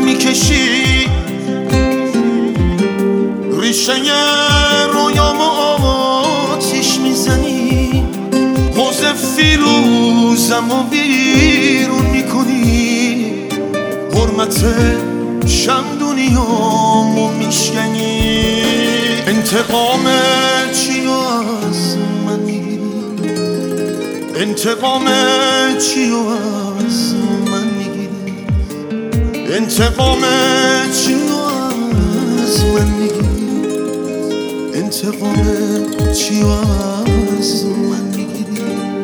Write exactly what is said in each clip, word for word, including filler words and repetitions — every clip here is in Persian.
میکشی، ریشه رویامو آتیش میزنی، حوض فیروزمو بیرون میکنی، حرمت شمدونیامو میشکنی. انتقام چی از من میگیری؟ انتقام چی از من میگیری؟ انتقام چی از من میگیری؟ انتقام چی از من میگیری؟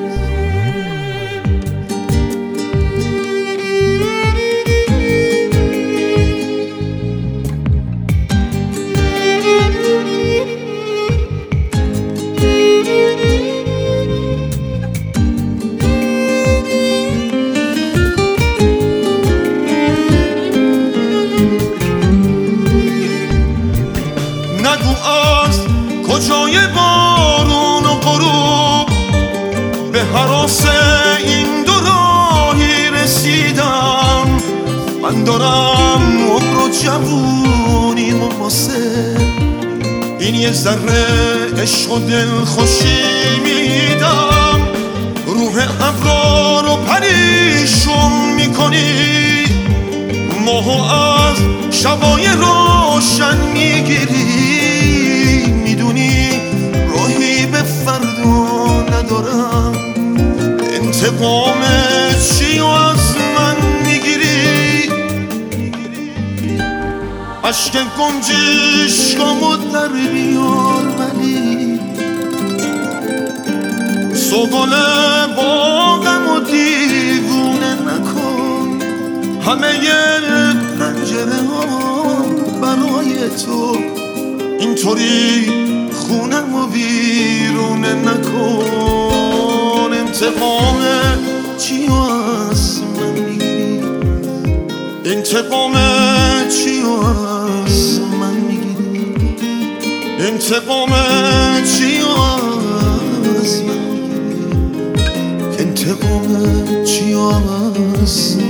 نگو از کجای بارون و غروب به هراس این دو راهی رسیدم. من دارم عمر و جوونیم و واسه این یه ذره عشق و دلخوشی میدم. روح ابرار رو پریشون میکنی، ماهو از شبای روشن میگیری. میدونی راهی به فردا ندارم، انتقام چی از من میگیری؟ عشق گنجشکامو در بیار ولی سوگل باغم و دیوونه نکن. همه پنجره ها برای تو اینطوری خونم و ویرونه نکن. انتقام چی از من میگیری؟ انتقام چی از من میگیری؟ انتقام چی از من میگیری؟ انتقام چی از